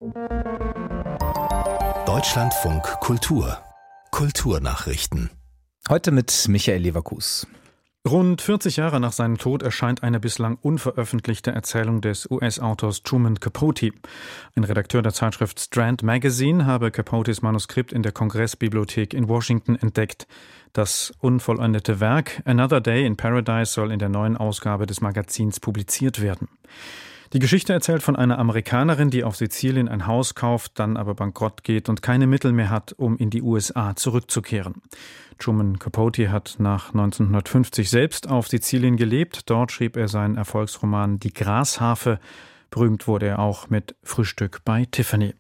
Deutschlandfunk Kultur. Kulturnachrichten. Heute mit Michael Leverkus. Rund 40 Jahre nach seinem Tod erscheint eine bislang unveröffentlichte Erzählung des US-Autors Truman Capote. Ein Redakteur der Zeitschrift Strand Magazine habe Capotes Manuskript in der Kongressbibliothek in Washington entdeckt. Das unvollendete Werk Another Day in Paradise soll in der neuen Ausgabe des Magazins publiziert werden. Die Geschichte erzählt von einer Amerikanerin, die auf Sizilien ein Haus kauft, dann aber bankrott geht und keine Mittel mehr hat, um in die USA zurückzukehren. Truman Capote hat nach 1950 selbst auf Sizilien gelebt. Dort schrieb er seinen Erfolgsroman Die Grasharfe. Berühmt wurde er auch mit Frühstück bei Tiffany.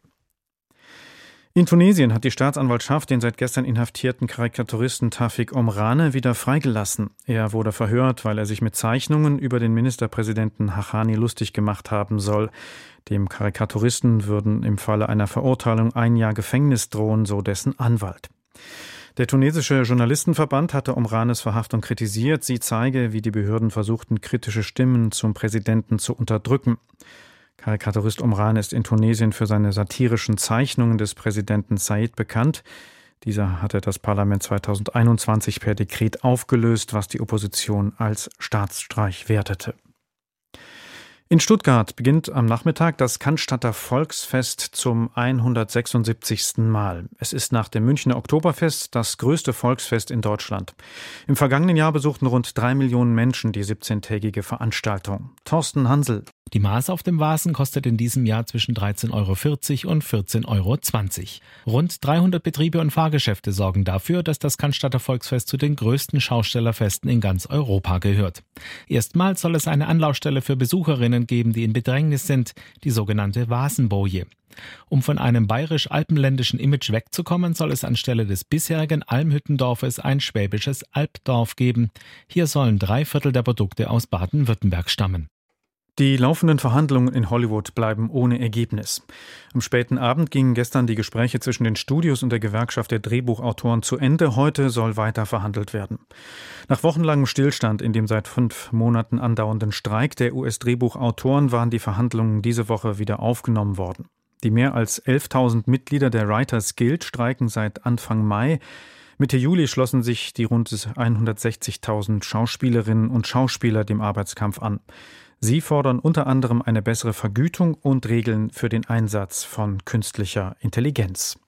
In Tunesien hat die Staatsanwaltschaft den seit gestern inhaftierten Karikaturisten Tawfik Omrane wieder freigelassen. Er wurde verhört, weil er sich mit Zeichnungen über den Ministerpräsidenten Hachani lustig gemacht haben soll. Dem Karikaturisten würden im Falle einer Verurteilung 1 Jahr Gefängnis drohen, so dessen Anwalt. Der tunesische Journalistenverband hatte Omranes Verhaftung kritisiert. Sie zeige, wie die Behörden versuchten, kritische Stimmen zum Präsidenten zu unterdrücken. Karikaturist Omrane ist in Tunesien für seine satirischen Zeichnungen des Präsidenten Said bekannt. Dieser hatte das Parlament 2021 per Dekret aufgelöst, was die Opposition als Staatsstreich wertete. In Stuttgart beginnt am Nachmittag das Cannstatter Volksfest zum 176. Mal. Es ist nach dem Münchner Oktoberfest das größte Volksfest in Deutschland. Im vergangenen Jahr besuchten rund 3 Millionen Menschen die 17-tägige Veranstaltung. Thorsten Hansel. Die Maß auf dem Vasen kostet in diesem Jahr zwischen 13,40 € und 14,20 €. Rund 300 Betriebe und Fahrgeschäfte sorgen dafür, dass das Cannstatter Volksfest zu den größten Schaustellerfesten in ganz Europa gehört. Erstmals soll es eine Anlaufstelle für Besucherinnen geben, die in Bedrängnis sind, die sogenannte Vasenboje. Um von einem bayerisch-alpenländischen Image wegzukommen, soll es anstelle des bisherigen Almhüttendorfes ein schwäbisches Alpdorf geben. Hier sollen 3/4 der Produkte aus Baden-Württemberg stammen. Die laufenden Verhandlungen in Hollywood bleiben ohne Ergebnis. Am späten Abend gingen gestern die Gespräche zwischen den Studios und der Gewerkschaft der Drehbuchautoren zu Ende. Heute soll weiter verhandelt werden. Nach wochenlangem Stillstand in dem seit 5 Monaten andauernden Streik der US-Drehbuchautoren waren die Verhandlungen diese Woche wieder aufgenommen worden. Die mehr als 11.000 Mitglieder der Writers Guild streiken seit Anfang Mai. Mitte Juli schlossen sich die rund 160.000 Schauspielerinnen und Schauspieler dem Arbeitskampf an. Sie fordern unter anderem eine bessere Vergütung und Regeln für den Einsatz von künstlicher Intelligenz.